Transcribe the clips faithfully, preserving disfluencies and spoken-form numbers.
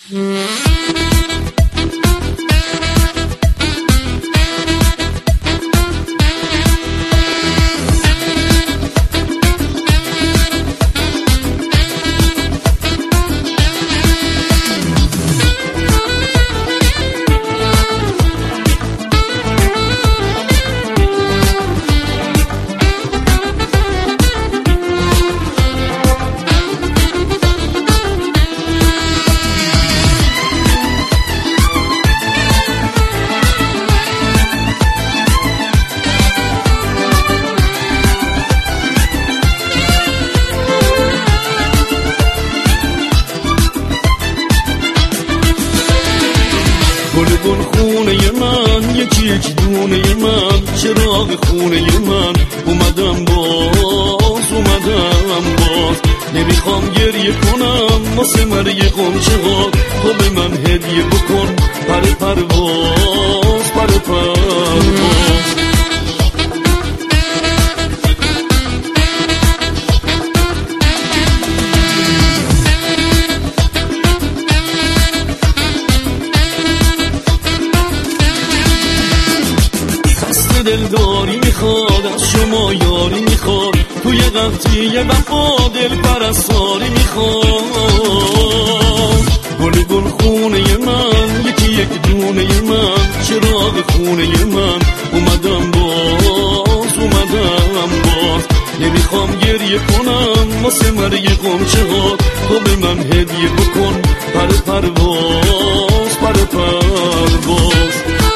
گل گل خونه من یکی یکی دونه من، چراغ خونه من اومدم باز اومدم باز. نمیخوام گریه کنم واسه مرگ غنچه ها، تو به من هدیه بکن پر پرواز پر پرواز. دلداری میخواد از شما یاری میخواد، توی قحطی وفا دل پرستاری میخواد. گل گل خونه من یکی یک دونه من، چراغ خونه من اومدم باز اومدم باز. نمیخوام گریه کنم واسه مرگ غنچه ها، تو به من هدیه بکن پر پرواز پر پرواز.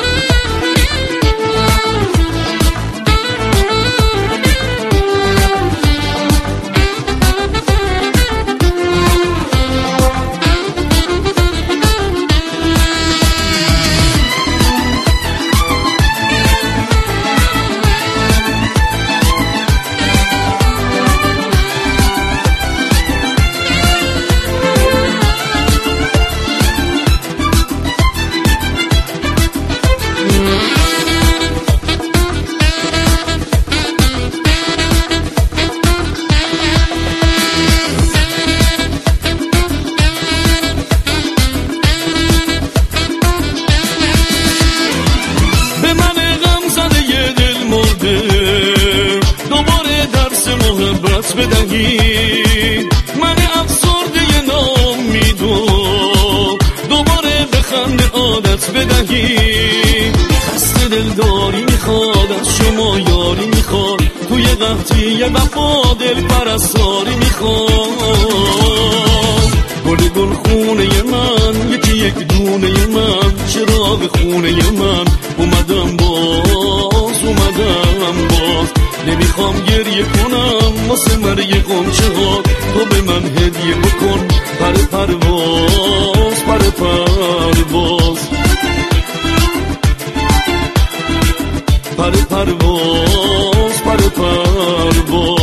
محبت بدهید من افسرده نامیدو، دوباره به خنده عادت بدهید. خسته دلداری میخواد از شما یاری میخواد، توی قحطی وفا دل پرستاری میخواد. گل گل خونه من یکی یک دونه من، چراغ خونه من اومدم باز اومدم باز. نمیخوام گریه کنم واسه مرگ غنچه ها، تو به من هدیه بکن پر پرواز پر پرواز پر پرواز پر پرواز.